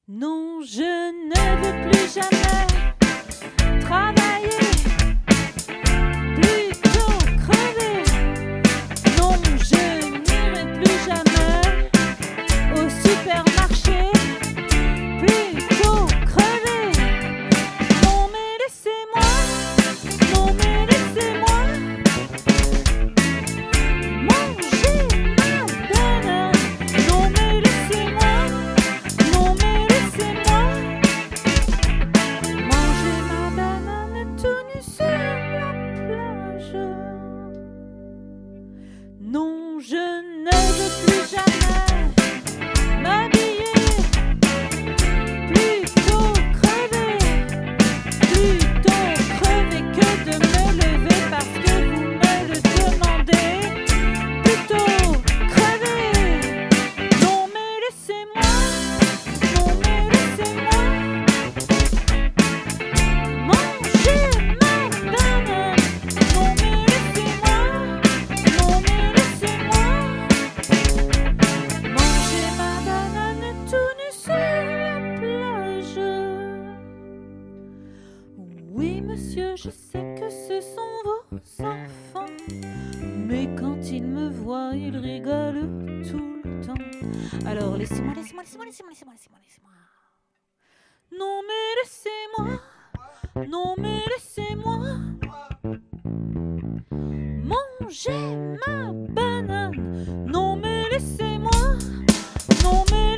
Non, je ne veux plus jamais travailler, plutôt crever. Non, je n'irai plus jamais au supermarché, plutôt crever. Non, mais laissez-moi, non, mais laissez-moi manger ma banane. Non, mais laissez-moi, non, mais laissez-moi manger ma banane tout nu sur la plage. Non, je ne veux plus jamais m'habiller, plutôt crever que de me lever parce que vous me le demandez, plutôt crever. Non, mais laissez-moi, non, mais laissez-moi manger ma banane. Non, mais laissez-moi, non, mais laissez-moi manger ma banane tout nu sur la plage. Oui, monsieur, je sais que ce sont vos enfants, mais quand ils me voient, ils rigolent tout le temps. Alors laissez-moi, laissez-moi, laissez-moi, laissez-moi, laissez-moi, laissez-moi, laissez-moi. Non, mais laissez-moi, non, mais laissez-moi manger ma banane. Non, mais laissez-moi, non, mais